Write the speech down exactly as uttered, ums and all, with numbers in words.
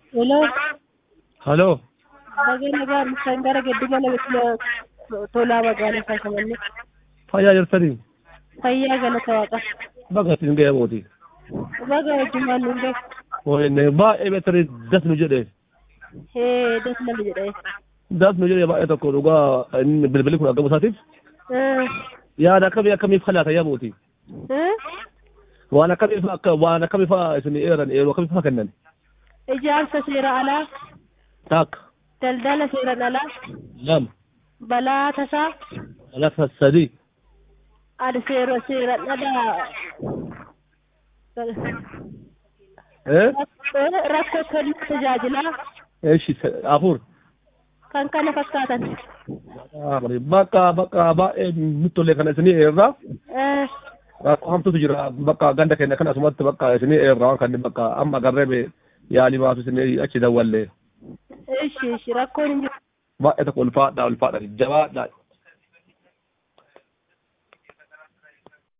Hello. Hello. Baga nagaa bishaan gara giddugala tolaa magaalaa Shaashamannee. Fayyaa jirtanii? Fayyaa galata waaqa. Baga ittiin ga'ee mooti. Baga wajjumaan nu ga'e. Woyne baay'ee beektarii das nu jedhee. Hee das nama jedhee. Das nu jedhee baay'ee tokko dhugaa inni bilbilli kun argamu isaatiif. Yaada akkamii akkamiif kalaata yaa mooti. Waan akkamiif akka waan akkamiif isin eeran eeroo akkamiif haa kennan. Ijaarsa seera alaa. Takka. Daldala seeraan alaa. Lama. Balaa tasaa. Balaa tasaa sadii. Adi seera seeraan alaa. Rakkoo kennuu tajaajilaa. Eeshi afur. Kan kana fakkaatan. Bakka bakka baay'ee nutti tolee kana isinii eerraa. Rakkoo hamtuutu jira bakka ganda keenya kan asumatti bakka isinii eerraa kan bakka amma garree yaali baasu isinii achi dawwallee. Eeshi eeshi rakkoon hin jiru. Baay'ee tokko ulfaadhaa ulfaadhaa jabaadhaa.